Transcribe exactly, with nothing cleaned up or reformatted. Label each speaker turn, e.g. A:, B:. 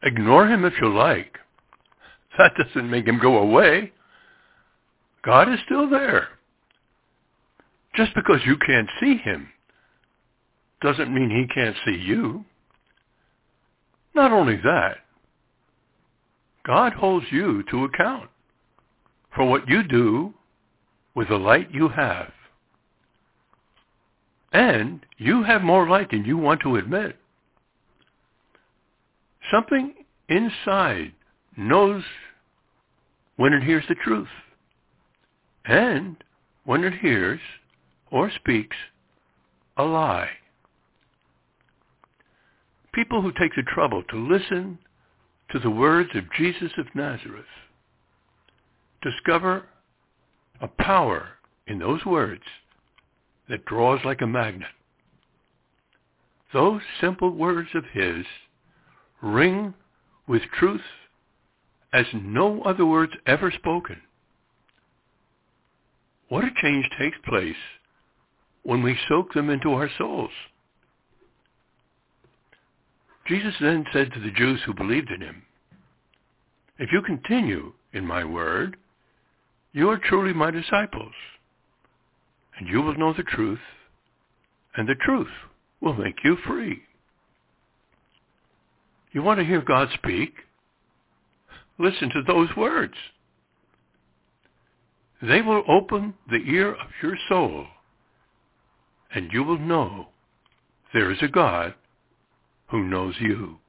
A: Ignore him if you like. That doesn't make him go away. God is still there. Just because you can't see him doesn't mean he can't see you. Not only that, God holds you to account for what you do with the light you have. And you have more light than you want to admit. Something inside knows when it hears the truth, and when it hears or speaks a lie. People who take the trouble to listen to the words of Jesus of Nazareth discover a power in those words that draws like a magnet. Those simple words of his ring with truth as no other words ever spoken. What a change takes place when we soak them into our souls. Jesus then said to the Jews who believed in him, "If you continue in my word, you are truly my disciples, and you will know the truth, and the truth will make you free." You want to hear God speak? Listen to those words. They will open the ear of your soul, and you will know there is a God who knows you.